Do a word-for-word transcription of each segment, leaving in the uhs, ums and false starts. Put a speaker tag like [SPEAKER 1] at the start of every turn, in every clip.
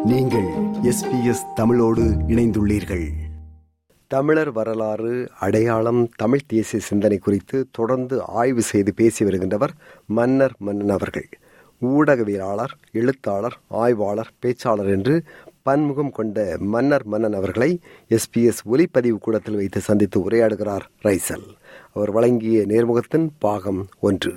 [SPEAKER 1] நீங்கள் S B S தமிழோடு இணைந்துள்ளீர்கள். தமிழர் வரலாறு, அடையாளம், தமிழ் தேசிய சிந்தனை குறித்து தொடர்ந்து ஆய்வு செய்து பேசி வருகின்றவர் மன்னர் மன்னன் அவர்கள். ஊடகவியலாளர், எழுத்தாளர், ஆய்வாளர், பேச்சாளர் என்று பன்முகம் கொண்ட மன்னர் மன்னன் அவர்களை எஸ் பி எஸ் ஒலிப்பதிவு கூடத்தில் வைத்து சந்தித்து உரையாடுகிறார் ரைசல். அவர் வழங்கிய நேர்முகத்தின் பாகம் ஒன்று.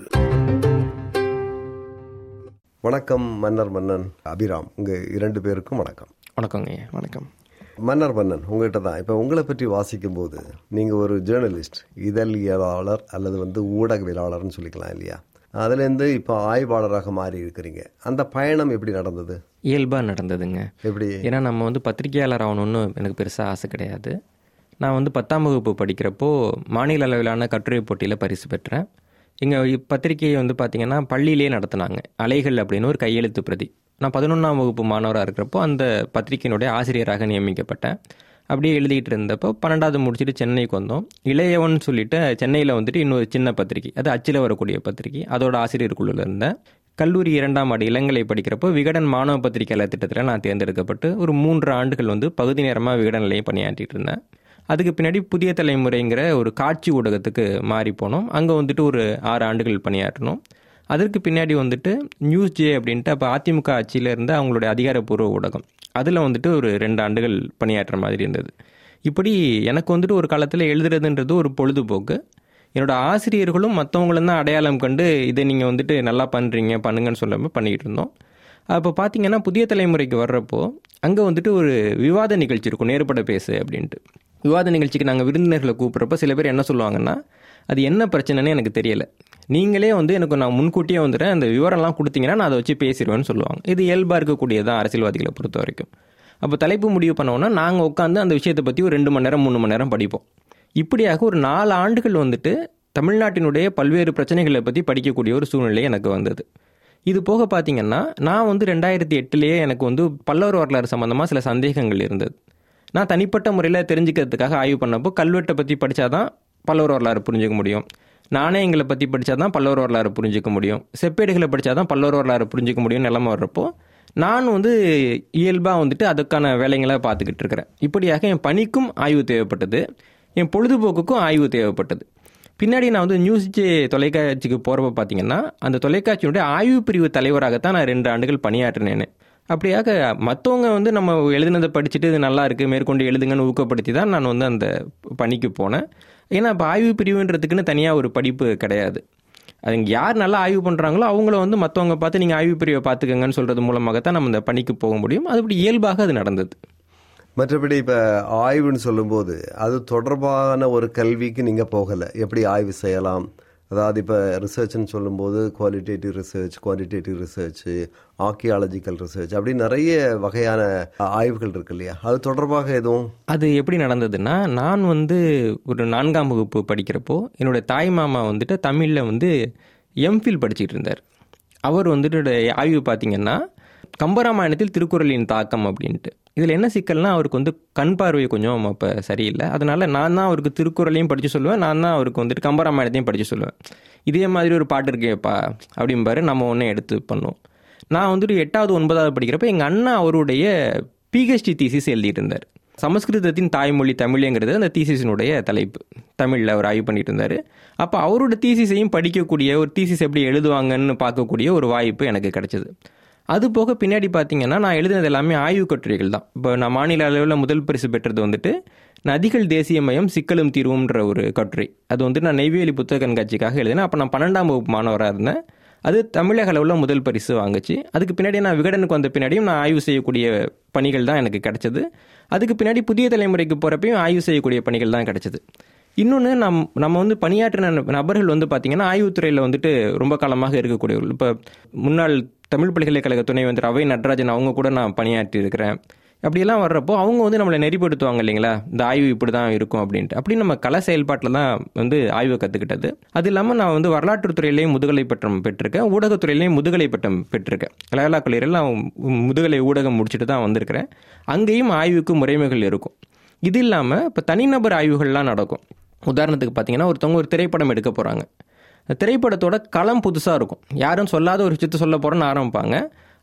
[SPEAKER 1] வணக்கம் மன்னர் மன்னன் அபிராம். உங்க இரண்டு பேருக்கும் வணக்கம்.
[SPEAKER 2] வணக்கங்க. வணக்கம்
[SPEAKER 1] மன்னர் மன்னன். உங்கள்கிட்ட தான் இப்போ உங்களை பற்றி வாசிக்கும் போது நீங்கள் ஒரு ஜேர்னலிஸ்ட், இதழியலாளர் அல்லது வந்து ஊடகவியலாளர்னு சொல்லிக்கலாம் இல்லையா? அதுலேருந்து இப்போ ஆய்வாளராக மாறி இருக்கிறீங்க. அந்த பயணம் எப்படி நடந்தது?
[SPEAKER 2] இயல்பாக நடந்ததுங்க. எப்படி? ஏன்னா நம்ம வந்து பத்திரிகையாளர் ஆகணும்னு எனக்கு பெருசாக ஆசை கிடையாது. நான் வந்து பத்தாம் வகுப்பு படிக்கிறப்போ மாநில அளவிலான கட்டுரை போட்டியில் பரிசு பெற்றேன். எங்கள் பத்திரிகையை வந்து பார்த்திங்கன்னா பள்ளியிலே நடத்தினாங்க. அலைகள் அப்படின்னு ஒரு கையெழுத்து பிரதி. நான் பதினொன்றாம் வகுப்பு மாணவராக இருக்கிறப்போ அந்த பத்திரிகையினுடைய ஆசிரியராக நியமிக்கப்பட்டேன். அப்படியே எழுதிக்கிட்டு இருந்தப்போ பன்னெண்டாவது முடிச்சுட்டு சென்னைக்கு வந்தோம். இளையவன் சொல்லிட்டு சென்னையில் வந்துட்டு இன்னொரு சின்ன பத்திரிகை, அது அச்சில் வரக்கூடிய பத்திரிகை, அதோட ஆசிரியர் குழுவில் இருந்தேன். கல்லூரி இரண்டாம் ஆண்டு இளங்கலை படிக்கிறப்போ விகடன் மாணவ பத்திரிகையாளர் திட்டத்தில் நான் தேர்ந்தெடுக்கப்பட்டு ஒரு மூன்று ஆண்டுகள் வந்து பகுதி நேரமாக விகடன்லையும் பணியாற்றிட்டு இருந்தேன். அதுக்கு பின்னாடி புதிய தலைமுறைங்கிற ஒரு காட்சி ஊடகத்துக்கு மாறி போனோம். அங்கே வந்துட்டு ஒரு ஆறு ஆண்டுகள் பணியாற்றணும். அதற்கு பின்னாடி வந்துட்டு நியூஸ் ஜே அப்படின்ட்டு அப்போ அதிமுக ஆட்சியில் இருந்த அவங்களுடைய அதிகாரப்பூர்வ ஊடகம், அதில் வந்துட்டு ஒரு ரெண்டு ஆண்டுகள் பணியாற்றுற மாதிரி இருந்தது. இப்படி எனக்கு வந்துட்டு ஒரு காலத்தில் எழுதுறதுன்றது ஒரு பொழுதுபோக்கு. என்னோடய ஆசிரியர்களும் மற்றவங்களும் தான் அடையாளம் கண்டு இதை நீங்கள் வந்துட்டு நல்லா பண்ணுறீங்க பண்ணுங்கன்னு சொல்லாமல் பண்ணிக்கிட்டு இருந்தோம். அப்போ பார்த்தீங்கன்னா புதிய தலைமுறைக்கு வர்றப்போ அங்கே வந்துட்டு ஒரு விவாத நிகழ்ச்சி இருக்கும், நேர்பட பேசு அப்படின்ட்டு. விவாத நிகழ்ச்சிக்கு நாங்கள் விருந்தினர்களை கூப்பிட்றப்போ சில பேர் என்ன சொல்லுவாங்கன்னா, அது என்ன பிரச்சனைன்னு எனக்கு தெரியலை, நீங்களே வந்து எனக்கு நான் முன்கூட்டியே வந்துடுறேன், அந்த விவரம்லாம் கொடுத்தீங்கன்னா நான் அதை வச்சு பேசிடுவேன்னு சொல்லுவாங்க. இது இயல்பாக இருக்கக்கூடியதான் அரசியல்வாதிகளை பொறுத்த வரைக்கும். அப்போ தலைப்பு முடிவு பண்ணோன்னா நாங்கள் உட்காந்து அந்த விஷயத்தை பற்றி ஒரு ரெண்டு மணி நேரம் மூணு மணி நேரம் படிப்போம். இப்படியாக ஒரு நாலு ஆண்டுகள் வந்துட்டு தமிழ்நாட்டினுடைய பல்வேறு பிரச்சனைகளை பற்றி படிக்கக்கூடிய ஒரு சூழ்நிலை எனக்கு வந்தது. இது போக பார்த்தீங்கன்னா நான் வந்து ரெண்டாயிரத்தி எட்டுலேயே எனக்கு வந்து பல்லவர் வரலாறு சம்மந்தமாக சில சந்தேகங்கள் இருந்தது. நான் தனிப்பட்ட முறையில் தெரிஞ்சுக்கிறதுக்காக ஆய்வு பண்ணப்போ கல்வெட்டை பற்றி படித்தாதான் பல்லவர் வரலாறு புரிஞ்சிக்க முடியும், நாணயங்களை பற்றி படித்தாதான் பல்லவர் வரலாறு புரிஞ்சிக்க முடியும், செப்பேடுகளை படித்தாதான் பல்லவர் வரலாறு புரிஞ்சிக்க முடியும் நிலைமை வர்றப்போ நான் வந்து இயல்பாக வந்துட்டு அதுக்கான வேலைகளை பார்த்துக்கிட்டு இருக்கிறேன். இப்படியாக என் பணிக்கும் ஆய்வு தேவைப்பட்டது, என் பொழுதுபோக்குக்கும் ஆய்வு தேவைப்பட்டது. பின்னாடி நான் வந்து நியூஸ் ஜே தொலைக்காட்சிக்கு போகிறப்ப பார்த்தீங்கன்னா அந்த தொலைக்காட்சியினுடைய ஆய்வு பிரிவு தலைவராகத்தான் நான் ரெண்டு ஆண்டுகள் பணியாற்றினேன். அப்படியாக மற்றவங்க வந்து நம்ம எழுதினதை படிச்சுட்டு இது நல்லா இருக்குது மேற்கொண்டு எழுதுங்கன்னு ஊக்கப்படுத்தி தான் நான் வந்து அந்த பணிக்கு போனேன். ஏன்னா இப்போ ஆய்வு பிரிவுன்றதுக்குன்னு தனியாக ஒரு படிப்பு கிடையாது. அது யார் நல்லா ஆய்வு பண்ணுறாங்களோ அவங்கள வந்து மற்றவங்க பார்த்து நீங்கள் ஆய்வு பிரிவை பார்த்துக்கங்கன்னு சொல்கிறது மூலமாகத்தான் நம்ம இந்த பணிக்கு போக முடியும். அதுபடி இயல்பாக அது நடந்தது.
[SPEAKER 1] மற்றபடி இப்போ ஆய்வுன்னு சொல்லும்போது அது தொடர்பான ஒரு கல்விக்கு நீங்கள் போகலை, எப்படி ஆய்வு செய்யலாம்? அதாவது இப்போ ரிசர்ச்னு சொல்லும்போது qualitative research, quantitative research, archaeological research, அப்படி நிறைய வகையான ஆய்வுகள் இருக்கு இல்லையா? அது தொடர்பாக எதுவும்?
[SPEAKER 2] அது எப்படி நடந்ததுன்னா, நான் வந்து ஒரு நான்காம் வகுப்பு படிக்கிறப்போ என்னோடய தாய் மாமா வந்துட்டு தமிழில் வந்து எம்ஃபில் படிச்சுட்டு இருந்தார். அவர் வந்துட்டு ஆய்வு பார்த்திங்கன்னா கம்பராமாயணத்தில் திருக்குறளின் தாக்கம் அப்படின்ட்டு. இதில் என்ன சிக்கல்னா அவருக்கு வந்து கண் பார்வை கொஞ்சம் அப்போ சரியில்லை. அதனால் நான் தான் அவருக்கு திருக்குறளையும் படித்து சொல்லுவேன், நான் தான் அவருக்கு வந்துட்டு கம்பராமாயணத்தையும் படித்து சொல்லுவேன். இதே மாதிரி ஒரு பாட்டு இருக்கேப்பா அப்படிம்பாரு, நம்ம ஒன்றே எடுத்து பண்ணுவோம். நான் வந்துட்டு எட்டாவது ஒன்பதாவது படிக்கிறப்ப எங்கள் அண்ணா அவருடைய பிஹெச்டி தீசிஸ் எழுதிட்டு இருந்தார். சமஸ்கிருதத்தின் தாய்மொழி தமிழுங்கிறது அந்த தீசிஸினுடைய தலைப்பு. தமிழில் அவர் ஆய்வு பண்ணிட்டு இருந்தார். அப்போ அவரோட தீசிஸையும் படிக்கக்கூடிய, ஒரு தீசிஸ் எப்படி எழுதுவாங்கன்னு பார்க்கக்கூடிய ஒரு வாய்ப்பு எனக்கு கிடைச்சிது. அது போக பின்னாடி பார்த்தீங்கன்னா நான் எழுதினது எல்லாமே ஆய்வு கட்டுரைகள் தான். இப்போ நான் மாநில அளவில் முதல் பரிசு பெற்றது வந்துட்டு நதிகள் தேசியமயம் சிக்கலும் தீர்வுன்ற ஒரு கட்டுரை. அது வந்துட்டு நான் நெய்வேலி புத்தக கண்காட்சிக்காக எழுதினேன். அப்போ நான் பன்னெண்டாம் வகுப்பு மாணவராக இருந்தேன். அது தமிழக அளவில் முதல் பரிசு வாங்குச்சு. அதுக்கு பின்னாடி நான் விகடனுக்கு வந்த பின்னாடியும் நான் ஆய்வு செய்யக்கூடிய பணிகள் தான் எனக்கு கிடைச்சது. அதுக்கு பின்னாடி புதிய தலைமுறைக்கு போகிறப்பையும் ஆய்வு செய்யக்கூடிய பணிகள் தான் கிடைச்சது. இன்னொன்று, நம் நம்ம வந்து பணியாற்றின நபர்கள் வந்து பார்த்திங்கன்னா ஆய்வுத்துறையில் வந்துட்டு ரொம்ப காலமாக இருக்கக்கூடியவர்கள். இப்போ முன்னாள் தமிழ் பல்கலைக்கழக துணைவேந்தர் அவை நடராஜன் அவங்க கூட நான் பணியாற்றி இருக்கிறேன். அப்படியெல்லாம் வர்றப்போ அவங்க வந்து நம்மளை நெறிப்படுத்துவாங்க இல்லைங்களா, இந்த ஆய்வு இப்படி தான் இருக்கும் அப்படின்ட்டு. அப்படி நம்ம கலை செயல்பாட்டில் தான் வந்து ஆய்வை கற்றுக்கிட்டது. அது இல்லாமல் நான் வந்து வரலாற்றுத்துறையிலேயும் முதுகலை பட்டம் பெற்றிருக்கேன், ஊடகத்துறையிலேயும் முதுகலை பட்டம் பெற்றிருக்கேன். லயோலா கல்லூரியில் நான் முதுகலை ஊடகம் முடிச்சுட்டு தான் வந்திருக்கிறேன். அங்கேயும் ஆய்வுக்கு முறைமைகள் இருக்கும். இது இல்லாமல் இப்போ தனிநபர் ஆய்வுகள்லாம் நடக்கும். உதாரணத்துக்கு பார்த்தீங்கன்னா ஒருத்தவங்க ஒரு திரைப்படம் எடுக்க போகிறாங்க. திரைப்படத்தோட களம் புதுசாக இருக்கும், யாரும் சொல்லாத ஒரு விஷயத்தை சொல்ல போகிறோன்னு ஆரம்பிப்பாங்க.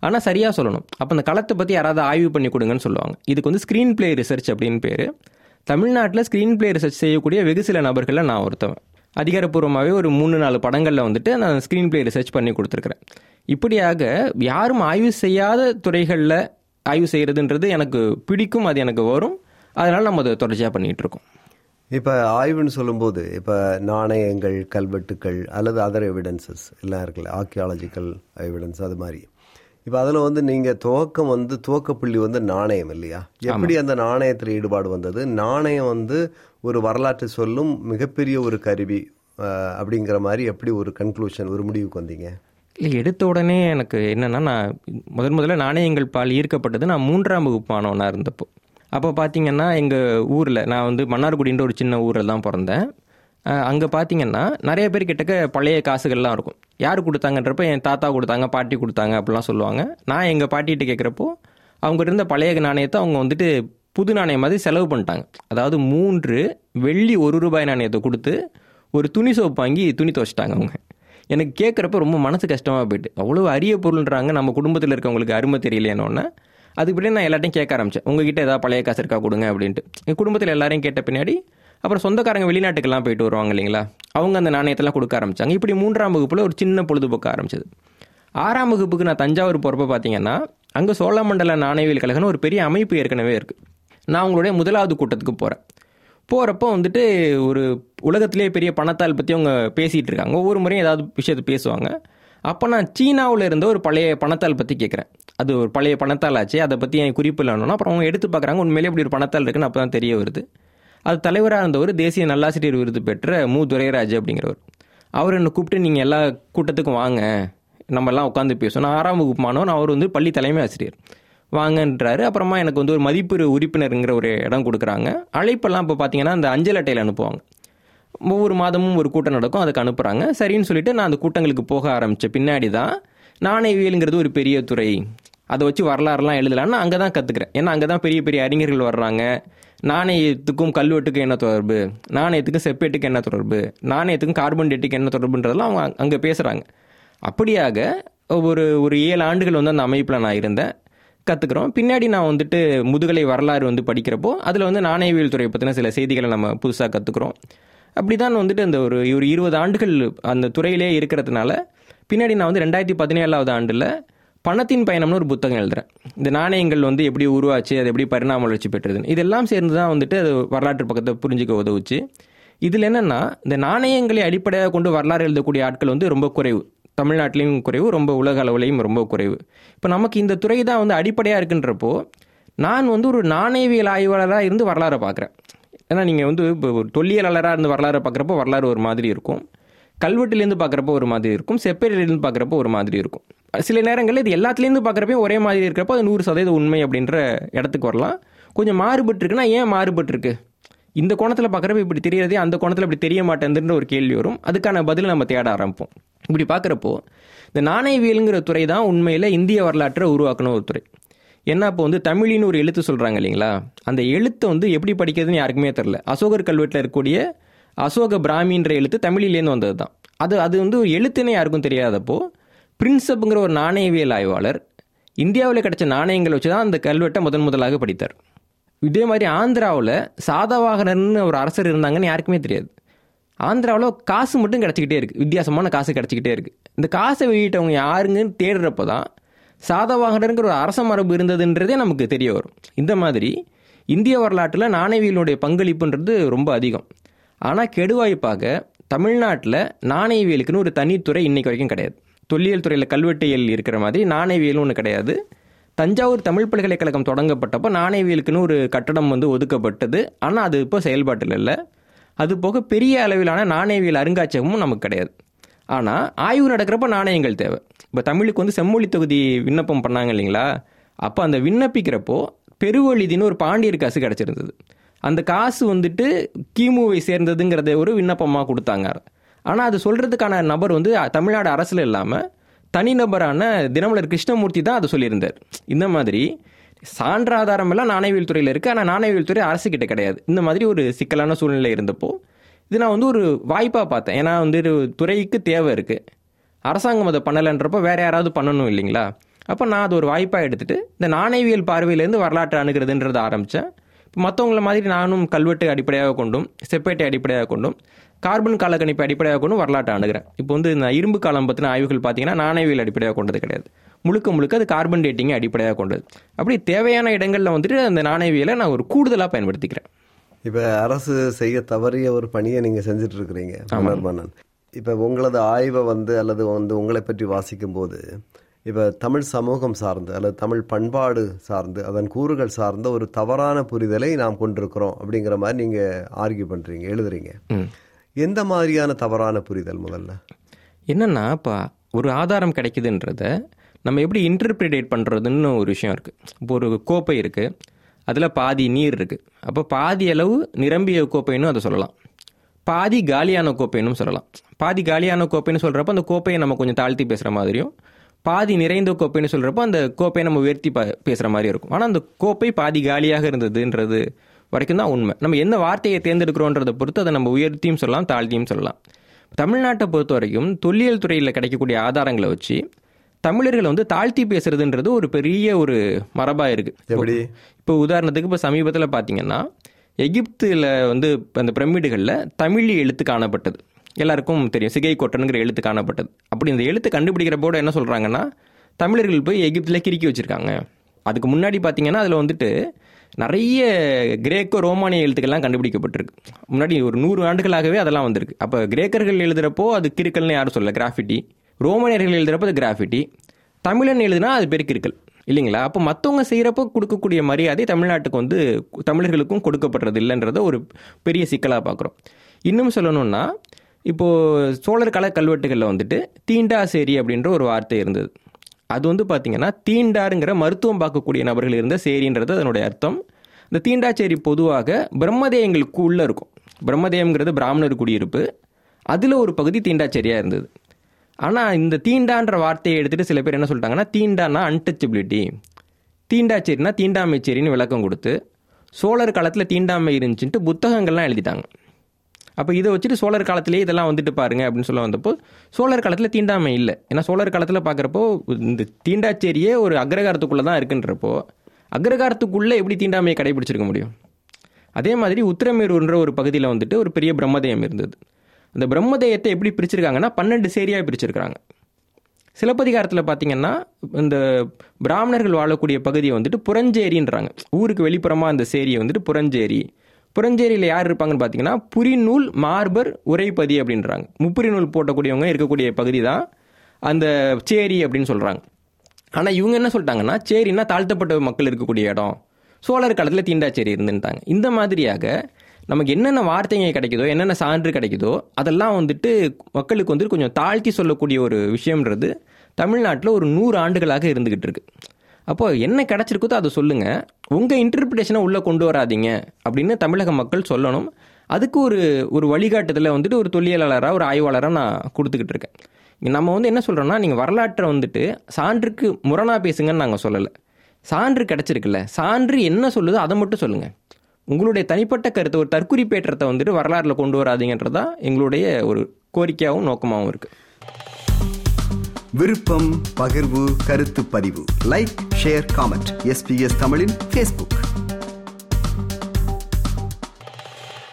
[SPEAKER 2] ஆனால் சரியாக சொல்லணும். அப்போ அந்த களத்தை பற்றி யாராவது ஆய்வு பண்ணி கொடுங்கன்னு சொல்லுவாங்க. இதுக்கு வந்து ஸ்க்ரீன் பிளே ரிசர்ச் அப்படின்னு பேர். தமிழ்நாட்டில் ஸ்க்ரீன் பிளே ரிசர்ச் செய்யக்கூடிய வெகு சில நபர்களில் நான் ஒருத்தவன். அதிகாரப்பூர்வமாகவே ஒரு மூணு நாலு படங்களில் வந்துட்டு நான் ஸ்க்ரீன் பிளே ரிசர்ச் பண்ணி கொடுத்துருக்குறேன். இப்படியாக யாரும் ஆய்வு செய்யாத துறைகளில் ஆய்வு செய்கிறதுன்றது எனக்கு பிடிக்கும், அது எனக்கு வரும். அதனால் நம்ம அதை தொடர்ச்சியாக பண்ணிகிட்டு இருக்கோம்.
[SPEAKER 1] இப்போ ஆய்வுன்னு சொல்லும்போது இப்போ நாணயங்கள், கல்வெட்டுக்கள் அல்லது அதர் எவிடன்சஸ் எல்லாம் இருக்குல்ல, ஆர்கியாலஜிக்கல் எவிடன்ஸ் அது மாதிரி. இப்போ அதில் வந்து நீங்கள் துவக்கம் வந்து துவக்கப்புள்ளி வந்து நாணயம் இல்லையா? எப்படி அந்த நாணயத்தில் ஈடுபாடு வந்தது? நாணயம் வந்து ஒரு வரலாற்று சொல்லும் மிகப்பெரிய ஒரு கருவி அப்படிங்கிற மாதிரி எப்படி ஒரு கன்க்ளூஷன், ஒரு முடிவுக்கு வந்தீங்க?
[SPEAKER 2] இல்லை, எடுத்த உடனே எனக்கு என்னென்னா, நான் முதன் முதல்ல நாணயங்கள் பால் ஈர்க்கப்பட்டது நான் மூன்றாம் வகுப்பு மாணவனாக இருந்தப்போ. அப்போ பார்த்தீங்கன்னா எங்கள் ஊரில், நான் வந்து மன்னார்குடின்ற ஒரு சின்ன ஊரில் தான் பிறந்தேன். அங்கே பார்த்தீங்கன்னா நிறைய பேர் கிட்டக்க பழைய காசுகள்லாம் இருக்கும். யார் கொடுத்தாங்கன்றப்ப என் தாத்தா கொடுத்தாங்க, பாட்டி கொடுத்தாங்க அப்படிலாம் சொல்லுவாங்க. நான் எங்கள் பாட்டிகிட்ட கேட்குறப்போ அவங்க இருந்த பழைய நாணயத்தை அவங்க வந்துட்டு புது நாணயம் மாதிரி செலவு பண்ணிட்டாங்க. அதாவது மூன்று வெள்ளி ஒரு ரூபாய் நாணயத்தை கொடுத்து ஒரு துணி சோப்பு வாங்கி துணி துவைச்சிட்டாங்க அவங்க. எனக்கு கேட்குறப்ப ரொம்ப மனசு கஷ்டமாக போயிட்டு, அவ்வளோ அரிய பொருள்ன்றாங்க, நம்ம குடும்பத்தில் இருக்கவங்களுக்கு அருமை தெரியலையேன்னொன்னே அதுபடி நான் எல்லாத்தையும் கேட்க ஆரம்பித்தேன். உங்ககிட்ட ஏதாவது பழைய காசு இருக்கா கொடுங்க அப்படின்ட்டு. எங்கள் குடும்பத்தில் எல்லாரையும் கேட்ட பின்னாடி அப்புறம் சொந்தக்காரங்க வெளிநாட்டுக்கெல்லாம் போயிட்டு வருவாங்க இல்லைங்களா, அவங்க அந்த நாணயத்தெல்லாம் கொடுக்க ஆரம்பித்தாங்க. இப்படி மூன்றாம் வகுப்பில் ஒரு சின்ன பொழுதுபோக்க ஆரம்பிச்சது. ஆறாம் வகுப்புக்கு நான் தஞ்சாவூர் போகிறப்ப பார்த்தீங்கன்னா அங்கே சோழமண்டல நாணயவியல் கழகம்னு ஒரு பெரிய அமைப்பு ஏற்கனவே இருக்குது. நான் அவங்களுடைய முதலாவது கூட்டத்துக்கு போகிறேன். போகிறப்போ வந்துட்டு ஒரு உலகத்திலே பெரிய பணத்தால் பற்றி அவங்க பேசிகிட்டு இருக்காங்க. ஒவ்வொரு முறையும் ஏதாவது விஷயத்தை பேசுவாங்க. அப்போ நான் சீனாவில் இருந்த ஒரு பழைய பணத்தால் பற்றி கேட்குறேன். அது ஒரு பழைய பணத்தால் ஆச்சு, அதை பற்றி என் குறிப்பு இல்லைன்னா அப்புறம் அவங்க எடுத்து பார்க்குறாங்க, உண்மையிலே இப்படி ஒரு பணத்தால் இருக்குன்னு அப்போ தான் தெரிய வருது. அது தலைவராக இருந்தவர் தேசிய நல்லாசிரியர் விருது பெற்ற மு துரைராஜ் அப்படிங்கிறவர். அவர் என்னை கூப்பிட்டு நீங்கள் எல்லா கூட்டத்துக்கும் வாங்க, நம்மெல்லாம் உட்காந்து பேசணும். நான் ஆறாம் வகுப்பு மாணவன், அவர் வந்து பள்ளி தலைமை ஆசிரியர், வாங்கன்றாரு. அப்புறமா எனக்கு வந்து ஒரு மதிப்பு உறுப்பினருங்கிற ஒரு இடம் கொடுக்குறாங்க. அழைப்பெல்லாம் இப்போ பார்த்தீங்கன்னா அந்த அஞ்சல் அட்டையில் அனுப்புவாங்க. ஒவ்வொரு மாதமும் ஒரு கூட்டம் நடக்கும், அதுக்கு அனுப்புகிறாங்க. சரின்னு சொல்லிட்டு நான் அந்த கூட்டங்களுக்கு போக ஆரம்பித்த பின்னாடி தான் நாணயவியலுங்கிறது ஒரு பெரிய துறை, அதை வச்சு வரலாறுலாம் எழுதலான்னு அங்கே தான் கற்றுக்கிறேன். ஏன்னா அங்கே தான் பெரிய பெரிய அறிஞர்கள் வர்றாங்க. நாணயத்துக்கும் கல்வெட்டுக்கும் என்ன தொடர்பு, நாணயத்துக்கும் செப்பேட்டுக்கு என்ன தொடர்பு, நாணயத்துக்கும் கார்பன் டேட்டுக்கு என்ன தொடர்புன்றதெல்லாம் அவங்க அங்கே பேசுகிறாங்க. அப்படியாக ஒரு ஒரு ஏழு ஆண்டுகள் வந்து அந்த அமைப்பில் நான் இருந்தேன், கற்றுக்குறோம். பின்னாடி நான் வந்துட்டு முதுகலை வரலாறு வந்து படிக்கிறப்போ அதில் வந்து நாணயவியல் துறையை பற்றின சில செய்திகளை நம்ம புதுசாக கற்றுக்குறோம். அப்படி தான் வந்துட்டு அந்த ஒரு ஒரு இருபது ஆண்டுகள் அந்த துறையிலே இருக்கிறதுனால பின்னாடி நான் வந்து ரெண்டாயிரத்தி பதினேழாவது ஆண்டில் பணத்தின் பயணம்னு ஒரு புத்தகம் எழுதுறேன். இந்த நாணயங்கள் வந்து எப்படி உருவாச்சு, அது எப்படி பரிணாம வளர்ச்சி பெற்றதுன்னு இதெல்லாம் சேர்ந்து தான் வந்துட்டு அது வரலாற்று பக்கத்தை புரிஞ்சுக்க உதவுச்சு. இதில் என்னென்னா, இந்த நாணயங்களை அடிப்படையாக கொண்டு வரலாறு எழுதக்கூடிய ஆட்கள் வந்து ரொம்ப குறைவு. தமிழ்நாட்டிலையும் குறைவு, ரொம்ப உலக அளவுலையும் ரொம்ப குறைவு. இப்போ நமக்கு இந்த துறை தான் வந்து அடிப்படையாக இருக்குன்றப்போ நான் வந்து ஒரு நாணயவியல் ஆய்வாளராக இருந்து வரலாறை பார்க்குறேன். ஏன்னா நீங்கள் வந்து இப்போ ஒரு தொல்லியலாளராக இருந்து வரலாறை பார்க்குறப்போ வரலாறு ஒரு மாதிரி இருக்கும், கல்வெட்டுலேருந்து பார்க்குறப்போ ஒரு மாதிரி இருக்கும், செப்பேட்டிலேருந்து பார்க்குறப்போ ஒரு மாதிரி இருக்கும். சில நேரங்களில் இது எல்லாத்துலேருந்து பார்க்குறப்போ ஒரே மாதிரி இருக்கிறப்போ அது நூறு சதவீதம் உண்மை அப்படின்ற இடத்துக்கு வரலாம். கொஞ்சம் மாறுபட்டுருக்குன்னா ஏன் மாறுபட்டுருக்கு, இந்த கோணத்தில் பார்க்குறப்ப இப்படி தெரியறதே அந்த கோணத்தில் இப்படி தெரிய மாட்டேங்குதுன்ற ஒரு கேள்வி வரும். அதுக்கான பதிலை நம்ம தேட ஆரம்பிப்போம். இப்படி பார்க்குறப்போ இந்த நாணயவியலுங்கிற துறை தான் உண்மையில் இந்திய வரலாற்றை உருவாக்கணும் ஒரு துறை. ஏன்னா இப்போ வந்து தமிழின்னு ஒரு எழுத்து சொல்கிறாங்க இல்லைங்களா, அந்த எழுத்தை வந்து எப்படி படிக்கிறதுன்னு யாருக்குமே தெரில. அசோகர் கல்வெட்டில் இருக்கக்கூடிய அசோக பிராமின்ற எழுத்து தமிழிலேருந்து வந்தது தான். அது அது வந்து எழுத்துன்னே யாருக்கும் தெரியாதப்போ பிரின்சப்புங்கிற ஒரு நாணயவியல் ஆய்வாளர் இந்தியாவில் கிடைச்ச நாணயங்களை வச்சு தான் அந்த கல்வெட்டை முதன் முதலாக படித்தார். இதே மாதிரி ஆந்திராவில் சாதவாகனர்னு ஒரு அரசர் இருந்தாங்கன்னு யாருக்குமே தெரியாது. ஆந்திராவில் காசு மட்டும் கிடச்சிக்கிட்டே இருக்குது, வித்தியாசமான காசு கிடச்சிக்கிட்டே இருக்குது. இந்த காசை வெளியிட்டவங்க யாருங்கன்னு தேடுறப்போ தான் சாதவாகனருங்கிற ஒரு அரச மரபு இருந்ததுன்றதே நமக்கு தெரிய வரும். இந்த மாதிரி இந்திய வரலாற்றில் நாணயவியலுடைய பங்களிப்புன்றது ரொம்ப அதிகம். ஆனால் கெடுவாய்ப்பாக தமிழ்நாட்டில் நாணயவியலுக்குன்னு ஒரு தனித்துறை இன்னைக்கு வரைக்கும் கிடையாது. தொல்லியல் துறையில் கல்வெட்டியல் இருக்கிற மாதிரி நாணயவியல்னு ஒன்று கிடையாது. தஞ்சாவூர் தமிழ் பல்கலைக்கழகம் தொடங்கப்பட்டப்போ நாணயவியலுக்குன்னு ஒரு கட்டடம் வந்து ஒதுக்கப்பட்டது. ஆனால் அது இப்போ செயல்பாட்டில் இல்லை. அது போக பெரிய அளவிலான நாணயவியல் அருங்காட்சியகமும் நமக்கு கிடையாது. ஆனால் ஆய்வு நடக்கிறப்ப நாணயங்கள் தேவை. இப்போ தமிழுக்கு வந்து செம்மொழி தொகுதி விண்ணப்பம் பண்ணாங்க இல்லைங்களா, அப்போ அந்த விண்ணப்பிக்கிறப்போ பெருவழிதின்னு ஒரு பாண்டியர் காசு கிடச்சிருந்தது. அந்த காசு வந்துட்டு கிமுவை சேர்ந்ததுங்கிறத ஒரு விண்ணப்பமாக கொடுத்தாங்க. ஆனால் அது சொல்கிறதுக்கான நபர் வந்து தமிழ்நாடு அரசில் இல்லாமல் தனிநபரான தினமலர் கிருஷ்ணமூர்த்தி தான் அதை சொல்லியிருந்தார். இந்த மாதிரி சான்றாதாரம் எல்லாம் நாணயவியல் துறையில் இருக்குது, ஆனால் நாணயவியல் துறை அரசு கிட்ட கிடையாது. இந்த மாதிரி ஒரு சிக்கலான சூழ்நிலை இருந்தப்போ இது நான் வந்து ஒரு வாய்ப்பாக பார்த்தேன். ஏன்னா வந்து துறைக்கு தேவை இருக்குது, அரசாங்கம் அதை பண்ணலைன்றப்போ வேறு யாராவது பண்ணணும் இல்லைங்களா. அப்போ நான் அது ஒரு வாய்ப்பாக எடுத்துகிட்டு இந்த நாணயவியல் பார்வையிலேருந்து வரலாற்றை அணுகிறதுன்றதை ஆரம்பித்தேன். இப்போ மற்றவங்கள மாதிரி நானும் கல்வெட்டு அடிப்படையாக கொண்டும் செப்பேட்டை அடிப்படையாக கொண்டும் கார்பன் காலக்கணிப்பை அடிப்படையாக கொண்டும் வரலாற்றை அணுகிறேன். இப்போ வந்து நான் இரும்பு காலம் பற்றின ஆய்வுகள் பார்த்தீங்கன்னா நாணயவியல் அடிப்படையாக கொண்டது கிடையாது, முழுக்க முழுக்க அது கார்பன் டேட்டிங்கை அடிப்படையாக கொண்டது. அப்படி தேவையான இடங்களில் வந்துட்டு அந்த நாணயவியலை நான் ஒரு கூடுதலாக பயன்படுத்திக்கிறேன்.
[SPEAKER 1] இப்போ அரசு செய்ய தவறிய ஒரு பணியை நீங்கள் செஞ்சுட்டு இருக்கிறீங்க மன்னன். இப்போ உங்களது ஆய்வை வந்து அல்லது வந்து உங்களை பற்றி வாசிக்கும் போது இப்போ தமிழ் சமூகம் சார்ந்து அல்லது தமிழ் பண்பாடு சார்ந்து அதன் கூறுகள் சார்ந்த ஒரு தவறான புரிதலை நாம் கொண்டிருக்கிறோம் அப்படிங்கிற மாதிரி நீங்கள் ஆர்கியூ பண்ணுறீங்க, எழுதுறீங்க. எந்த மாதிரியான தவறான புரிதல்? முதல்ல
[SPEAKER 2] என்னென்னா, இப்போ ஒரு ஆதாரம் கிடைக்குதுன்றத நம்ம எப்படி இன்டர்பிரிட்டேட் பண்ணுறதுன்னு ஒரு விஷயம் இருக்குது. இப்போ ஒரு கோப்பை இருக்குது, அதில் பாதி நீர் இருக்குது. அப்போ பாதி அளவு நிரம்பிய கோப்பைன்னு அதை சொல்லலாம், பாதி காலியான கோப்பைன்னு சொல்லலாம். பாதி காலியான கோப்பைன்னு சொல்கிறப்ப அந்த கோப்பையை நம்ம கொஞ்சம் தாழ்த்தி பேசுகிற மாதிரியும், பாதி நிறைந்த கோப்பைன்னு சொல்கிறப்போ அந்த கோப்பையை நம்ம உயர்த்தி ப பேசுகிற மாதிரி இருக்கும். ஆனால் அந்த கோப்பை பாதி காலியாக இருந்ததுன்றது வரைக்கும் தான் உண்மை. நம்ம என்ன வார்த்தையை தேர்ந்தெடுக்கிறோன்றதை பொறுத்து அதை நம்ம உயர்த்தியும் சொல்லலாம், தாழ்த்தியும் சொல்லலாம். தமிழ்நாட்டை பொறுத்த வரைக்கும் தொல்லியல் துறையில் கிடைக்கக்கூடிய ஆதாரங்களை வச்சு தமிழர்கள் வந்து தாழ்த்தி பேசுறதுன்றது ஒரு பெரிய ஒரு மரபாக இருக்குது.
[SPEAKER 1] எப்படி?
[SPEAKER 2] இப்போ உதாரணத்துக்கு இப்போ சமீபத்தில் பார்த்தீங்கன்னா எகிப்தில் வந்து அந்த பிரமிடுகளில் தமிழ் எழுத்து காணப்பட்டது, எல்லாருக்கும் தெரியும், சிகை கொட்டனுங்கிற எழுத்து காணப்பட்டது. அப்படி இந்த எழுத்து கண்டுபிடிக்கிற போட என்ன சொல்கிறாங்கன்னா, தமிழர்கள் போய் எகிப்தில் கிறுக்கி வச்சுருக்காங்க. அதுக்கு முன்னாடி பார்த்தீங்கன்னா அதில் வந்துட்டு நிறைய கிரேக்கோ ரோமானிய எழுத்துக்கள்லாம் கண்டுபிடிக்கப்பட்டிருக்கு. முன்னாடி ஒரு நூறு ஆண்டுகளாகவே அதெல்லாம் வந்திருக்கு. அப்போ கிரேக்கர்கள் எழுதுகிறப்போ அது கிறுக்கல்னு யாரும் சொல்ல, கிராஃபிட்டி. ரோமானியர்கள் எழுதுகிறப்போ அது கிராஃபிட்டி. தமிழன் எழுதுனா அது பேர் கிறுக்கல் இல்லைங்களா? அப்போ மற்றவங்க செய்கிறப்போ கொடுக்கக்கூடிய மரியாதை தமிழ்நாட்டுக்கு வந்து தமிழர்களுக்கும் கொடுக்கப்படுறது இல்லைன்றத ஒரு பெரிய சிக்கலாக பார்க்குறோம். இன்னும் சொல்லணும்னா, இப்போது சோழர் கால கல்வெட்டுகளில் வந்துட்டு தீண்டாசேரி அப்படின்ற ஒரு வார்த்தை இருந்தது. அது வந்து பார்த்திங்கன்னா தீண்டாருங்கிற மருத்துவம் பார்க்கக்கூடிய நபர்கள் இருந்த சேரின்றது அதனுடைய அர்த்தம். இந்த தீண்டாச்சேரி பொதுவாக பிரம்மதேயங்களுக்கு உள்ளே இருக்கும். பிரம்மதேயம்ங்கிறது பிராமணர் குடியிருப்பு, அதில் ஒரு பகுதி தீண்டாச்சேரியாக இருந்தது. ஆனால் இந்த தீண்டான்ற வார்த்தையை எடுத்துகிட்டு சில பேர் என்ன சொல்லிட்டாங்கன்னா, தீண்டானா அன்டச்சபிலிட்டி, தீண்டாச்சேரினா தீண்டாமைச்சேரின்னு விளக்கம் கொடுத்து சோழர் காலத்தில் தீண்டாமை இருந்துச்சுன்ட்டு புத்தகங்கள்லாம் எழுதிட்டாங்க. அப்போ இதை வச்சுட்டு சோழர் காலத்திலேயே இதெல்லாம் வந்துட்டு பாருங்க அப்படின்னு சொல்ல வந்தப்போ சோழர் காலத்தில் தீண்டாமை இல்லை. ஏன்னா சோழர் காலத்தில் பார்க்குறப்போ இந்த தீண்டாச்சேரியே ஒரு அக்ரகாரத்துக்குள்ளே தான் இருக்குன்றப்போ அக்ரகாரத்துக்குள்ளே எப்படி தீண்டாமையை கடைபிடிச்சிருக்க முடியும்? அதே மாதிரி உத்திரமேரூர்ன்ற ஒரு பகுதியில் வந்துட்டு ஒரு பெரிய பிரம்மதேயம் இருந்தது. அந்த பிரம்மதேயத்தை எப்படி பிரிச்சிருக்காங்கன்னா பன்னெண்டு சேரியாக பிரிச்சிருக்கிறாங்க. சிலப்பதிகாரத்தில் பார்த்தீங்கன்னா இந்த பிராமணர்கள் வாழக்கூடிய பகுதியை வந்துட்டு புறஞ்சேரின்றாங்க. ஊருக்கு வெளிப்புறமாக அந்த சேரியை வந்துட்டு புறஞ்சேரி. புறஞ்சேரியில் யார் இருப்பாங்கன்னு பார்த்தீங்கன்னா புரிநூல் மார்பர் உரைப்பதி அப்படின்றாங்க. முப்புரி நூல் போட்டக்கூடியவங்க இருக்கக்கூடிய பகுதி தான் அந்த சேரி அப்படின்னு சொல்கிறாங்க. ஆனால் இவங்க என்ன சொல்லிட்டாங்கன்னா, சேரின்னா தாழ்த்தப்பட்ட மக்கள் இருக்கக்கூடிய இடம், சோழர் காலத்தில் தீண்டாச்சேரி இருந்துட்டாங்க. இந்த மாதிரியாக நமக்கு என்னென்ன வார்த்தைங்க கிடைக்குதோ, என்னென்ன சான்று கிடைக்குதோ அதெல்லாம் வந்துட்டு மக்களுக்கு வந்துட்டு கொஞ்சம் தாழ்த்தி சொல்லக்கூடிய ஒரு விஷயம்ன்றது தமிழ்நாட்டில் ஒரு நூறு ஆண்டுகளாக இருந்துக்கிட்டு இருக்கு. அப்போது என்ன கிடச்சிருக்குதோ அதை சொல்லுங்கள், உங்கள் இன்டர்பிரிட்டேஷனை உள்ளே கொண்டு வராதிங்க அப்படின்னு தமிழக மக்கள் சொல்லணும். அதுக்கு ஒரு ஒரு வழிகாட்டுதலை வந்துட்டு ஒரு தொல்லியலாளராக ஒரு ஆய்வாளராக நான் கொடுத்துக்கிட்டு இருக்கேன். நம்ம வந்து என்ன சொல்கிறோன்னா, நீங்கள் வரலாற்றை வந்துட்டு சான்றுக்கு முரணாக பேசுங்கன்னு நாங்கள் சொல்லலை. சான்று கிடச்சிருக்குல்ல, சான்று என்ன சொல்லுதோ அதை மட்டும் சொல்லுங்கள். உங்களுடைய தனிப்பட்ட கருத்தை, ஒரு தற்குறிப்பேற்றத்தை வந்துட்டு வரலாற்றில் கொண்டு வராதிங்கன்றதான் எங்களுடைய ஒரு கோரிக்கையாகவும் நோக்கமாகவும் இருக்குது.
[SPEAKER 1] விருப்பம், பகிர்வு, கருத்து பதிவு, லைக், ஷேர், காமெண்ட். எஸ்பிஎஸ் தமிழின் ஃபேஸ்புக்.